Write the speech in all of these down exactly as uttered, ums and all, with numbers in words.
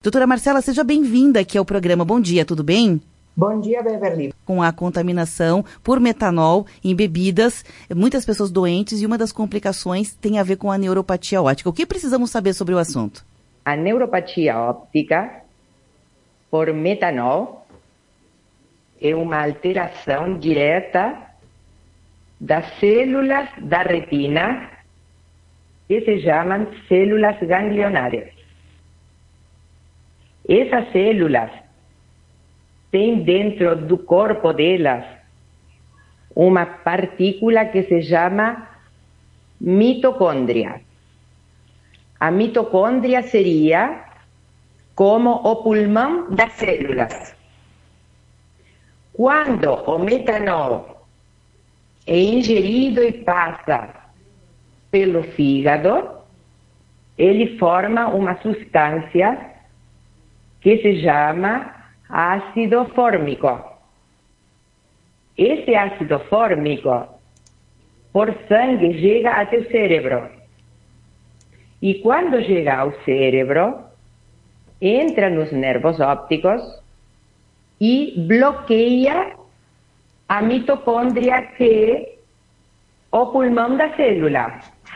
Doutora Marcela, seja bem-vinda aqui ao programa. Bom dia, tudo bem? Bom dia, Beverly. Com a contaminação por metanol em bebidas, muitas pessoas doentes e uma das complicações tem a ver com a neuropatia óptica. O que precisamos saber sobre o assunto? A neuropatia óptica por metanol é uma alteração direta das células da retina que se chamam células ganglionares. Essas células têm dentro do corpo delas uma partícula que se chama mitocôndria. A mitocôndria seria como o pulmão das células. Quando o metanol é ingerido e passa pelo fígado, ele forma uma substância que se chama ácido fórmico. Esse ácido fórmico, por sangue, chega até o cérebro. E quando chega ao cérebro, entra nos nervos ópticos e bloqueia a mitocôndria, que é o pulmão da célula.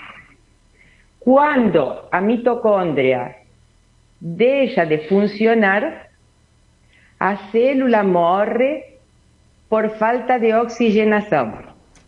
Quando a mitocôndria deixa de funcionar, a célula morre por falta de oxigenação.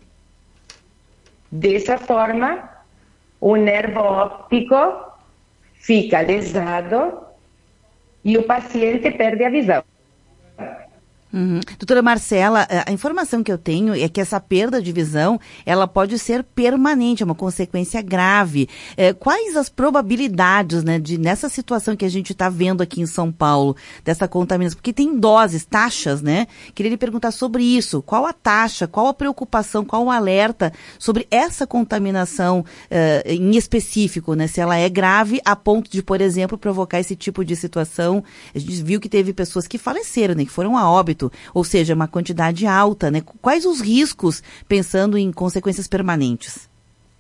Dessa forma, o nervo óptico fica lesado e o paciente perde a visão. Uhum. Doutora Marcela, a informação que eu tenho é que essa perda de visão, ela pode ser permanente, é uma consequência grave. É, quais as probabilidades, né, de nessa situação que a gente está vendo aqui em São Paulo, dessa contaminação? Porque tem doses, taxas, né? Queria lhe perguntar sobre isso. Qual a taxa, qual a preocupação, qual o alerta sobre essa contaminação uh, em específico, né? Se ela é grave a ponto de, por exemplo, provocar esse tipo de situação. A gente viu que teve pessoas que faleceram, né, que foram a óbito. Ou seja, uma quantidade alta, né? Quais os riscos, pensando em consequências permanentes?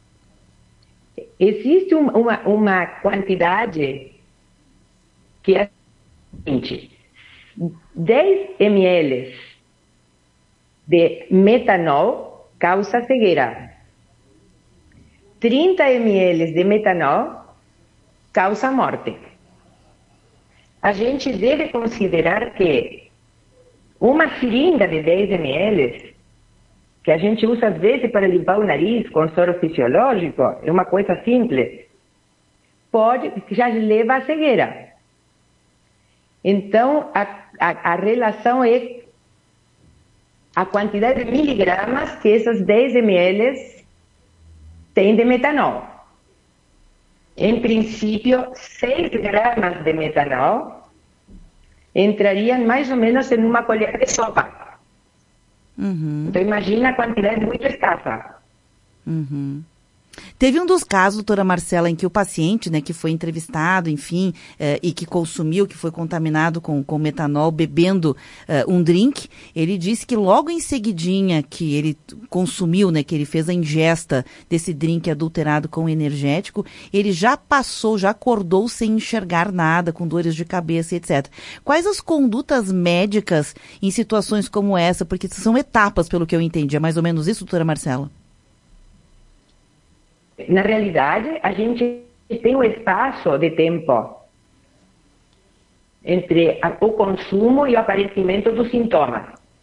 Existe um, uma, uma quantidade que é a seguinte: dez mililitros de metanol causa cegueira. trinta mililitros de metanol causa morte. A gente deve considerar que uma seringa de dez mililitros, que a gente usa às vezes para limpar o nariz com soro fisiológico, é uma coisa simples, pode, já leva à cegueira. Então, a, a, a relação é a quantidade de miligramas que essas dez mililitros têm de metanol. Em princípio, seis gramas de metanol entrariam mais ou menos em uma colher de sopa. Uhum. Então, imagina a quantidade muito escassa. Uhum. Teve um dos casos, doutora Marcela, em que o paciente, né, que foi entrevistado, enfim, eh, e que consumiu, que foi contaminado com, com metanol, bebendo eh, um drink, ele disse que logo em seguidinha que ele consumiu, né, que ele fez a ingesta desse drink adulterado com energético, ele já passou, já acordou sem enxergar nada, com dores de cabeça, etcétera. Quais as condutas médicas em situações como essa? Porque são etapas, pelo que eu entendi. É mais ou menos isso, doutora Marcela? Na realidade, a gente tem um espaço de tempo entre o consumo e o aparecimento dos sintomas,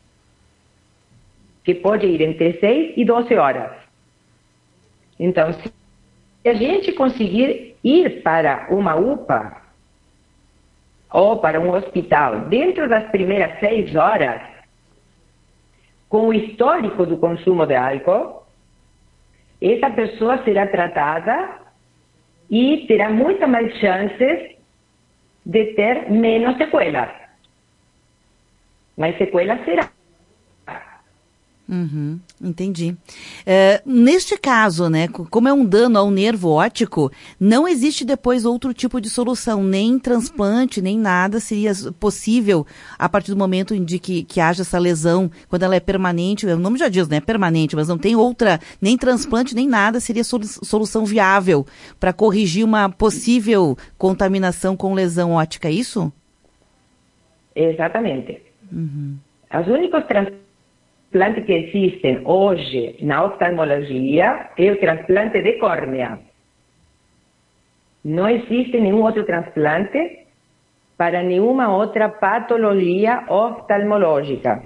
que pode ir entre seis e doze horas. Então, se a gente conseguir ir para uma U P A ou para um hospital dentro das primeiras seis horas, com o histórico do consumo de álcool, essa pessoa será tratada e terá muito mais chances de ter menos sequelas. Mas sequelas será. Uhum, entendi. É, neste caso, né, como é um dano ao nervo óptico, não existe depois outro tipo de solução, nem transplante, nem nada seria possível a partir do momento em de que, que haja essa lesão, quando ela é permanente, o nome já diz, né, é permanente, mas não tem outra, nem transplante, nem nada seria solução viável para corrigir uma possível contaminação com lesão óptica, é isso? Exatamente. Uhum. Os únicos transplantes que existem hoje na oftalmologia é o transplante de córnea. Não existe nenhum outro transplante para nenhuma outra patologia oftalmológica.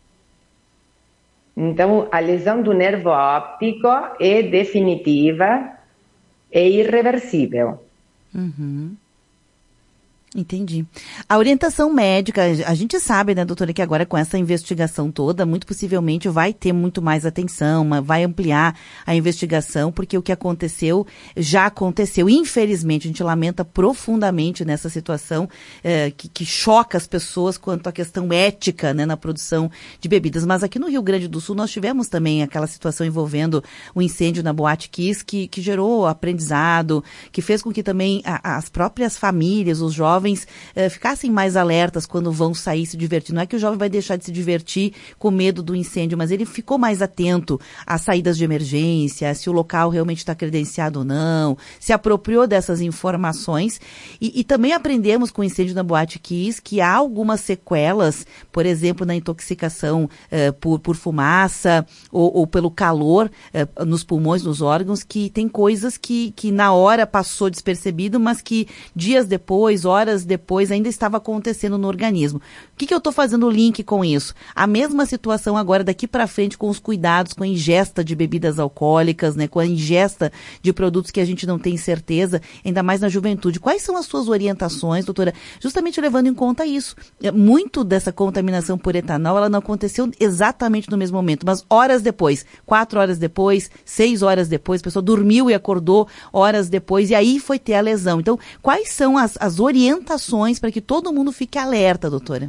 Então, a lesão do nervo óptico é definitiva e irreversível. Uhum. Entendi. A orientação médica, a gente sabe, né, doutora, que agora com essa investigação toda, muito possivelmente vai ter muito mais atenção, vai ampliar a investigação, porque o que aconteceu já aconteceu. Infelizmente, a gente lamenta profundamente nessa situação eh, que, que choca as pessoas quanto à questão ética, né, na produção de bebidas. Mas aqui no Rio Grande do Sul nós tivemos também aquela situação envolvendo o incêndio na Boate Kiss, que, que gerou aprendizado, que fez com que também a, as próprias famílias, os jovens, eh, ficassem mais alertas quando vão sair se divertir. Não é que o jovem vai deixar de se divertir com medo do incêndio, mas ele ficou mais atento às saídas de emergência, se o local realmente está credenciado ou não, se apropriou dessas informações. E, e também aprendemos com o incêndio na Boate Kiss que há algumas sequelas, por exemplo, na intoxicação eh, por, por fumaça ou, ou pelo calor eh, nos pulmões, nos órgãos, que tem coisas que, que na hora passou despercebido, mas que dias depois, horas depois, ainda estava acontecendo no organismo. O que, que eu estou fazendo o link com isso? A mesma situação agora daqui para frente com os cuidados, com a ingesta de bebidas alcoólicas, né, com a ingesta de produtos que a gente não tem certeza, ainda mais na juventude. Quais são as suas orientações, doutora? Justamente levando em conta isso. Muito dessa contaminação por etanol, ela não aconteceu exatamente no mesmo momento, mas horas depois, quatro horas depois, seis horas depois, a pessoa dormiu e acordou horas depois, e aí foi ter a lesão. Então, quais são as, as orientações para que todo mundo fique alerta, doutora?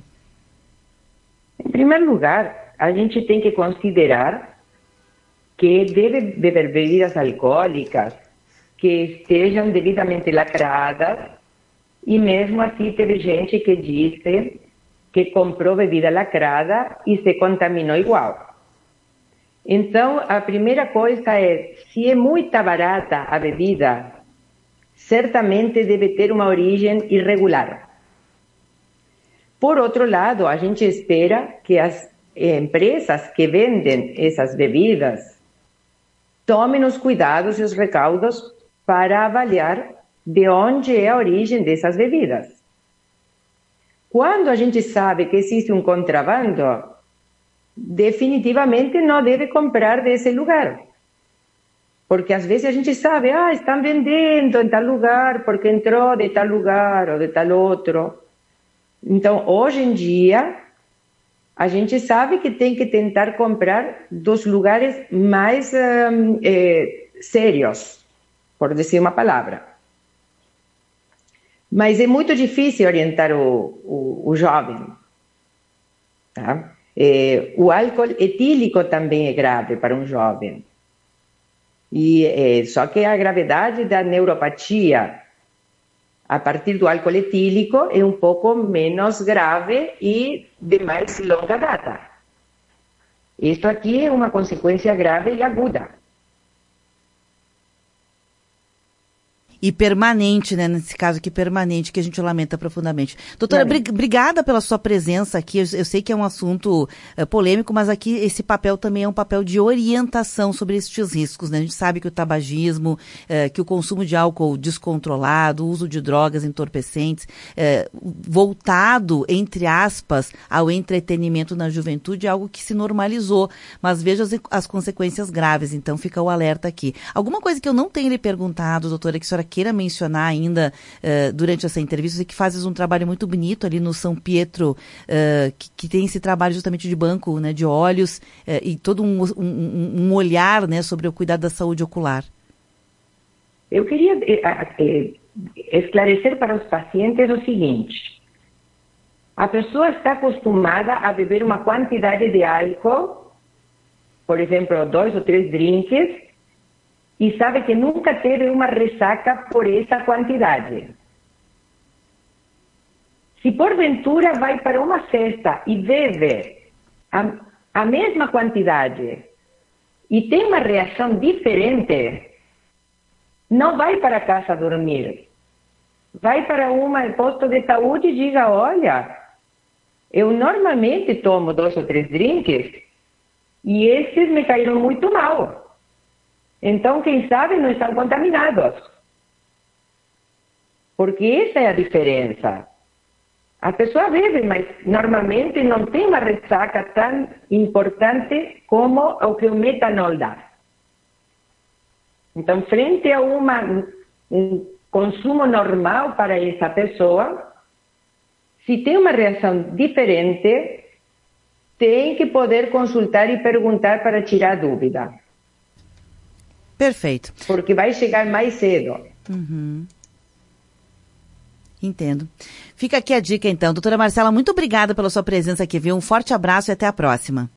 Em primeiro lugar, a gente tem que considerar que deve beber bebidas alcoólicas que estejam devidamente lacradas, e mesmo assim teve gente que disse que comprou bebida lacrada e se contaminou igual. Então, a primeira coisa é, se é muito barata a bebida, certamente deve ter uma origem irregular. Por outro lado, a gente espera que as empresas que vendem essas bebidas tomem os cuidados e os recaudos para avaliar de onde é a origem dessas bebidas. Quando a gente sabe que existe um contrabando, definitivamente não deve comprar desse lugar. Porque às vezes a gente sabe, ah, estão vendendo em tal lugar, porque entrou de tal lugar ou de tal outro. Então, hoje em dia, a gente sabe que tem que tentar comprar dos lugares mais um, eh, sérios, por dizer uma palavra. Mas é muito difícil orientar o, o, o jovem. Tá? Eh, o álcool etílico também é grave para um jovem. E, eh, só que a gravidade da neuropatia a partir do álcool etílico é um pouco menos grave e de mais longa data. Isto aqui é uma consequência grave e aguda. E permanente, né? Nesse caso aqui, permanente, que a gente lamenta profundamente. Doutora, bri obrigada pela sua presença aqui. Eu, eu sei que é um assunto uh, polêmico, mas aqui esse papel também é um papel de orientação sobre estes riscos, né? A gente sabe que o tabagismo, uh, que o consumo de álcool descontrolado, o uso de drogas entorpecentes, uh, voltado, entre aspas, ao entretenimento na juventude, é algo que se normalizou. Mas veja as, as consequências graves, então fica o alerta aqui. Alguma coisa que eu não tenho lhe perguntado, doutora, que a senhora queira mencionar ainda uh, durante essa entrevista, você que fazes um trabalho muito bonito ali no São Pietro, uh, que, que tem esse trabalho justamente de banco, né, de olhos, uh, e todo um, um, um olhar, né, sobre o cuidado da saúde ocular. Eu queria eh, esclarecer para os pacientes o seguinte: a pessoa está acostumada a beber uma quantidade de álcool por exemplo, dois ou três drinks, e sabe que nunca teve uma ressaca por essa quantidade. Se porventura vai para uma festa e bebe a, a mesma quantidade e tem uma reação diferente, não vai para casa dormir. Vai para um posto de saúde e diga, olha, eu normalmente tomo dois ou três drinks e esses me caíram muito mal. Então, quem sabe não estão contaminados. Porque essa é a diferença. A pessoa bebe, mas normalmente não tem uma ressaca tão importante como o que o metanol dá. Então, frente a uma, um consumo normal para essa pessoa, se tem uma reação diferente, tem que poder consultar e perguntar para tirar dúvida. Perfeito. Porque vai chegar mais cedo. Uhum. Entendo. Fica aqui a dica, então. Doutora Marcela, muito obrigada pela sua presença aqui, viu? Um forte abraço e até a próxima.